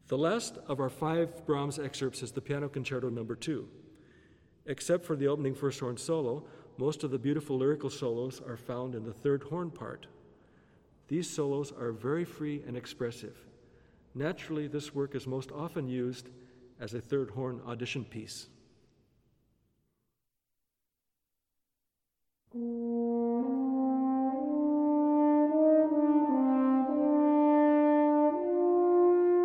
The last of our 5 Brahms excerpts is the Piano Concerto No. 2. Except for the opening first horn solo, most of the beautiful lyrical solos are found in the third horn part. These solos are very free and expressive. Naturally, this work is most often used as a third horn audition piece.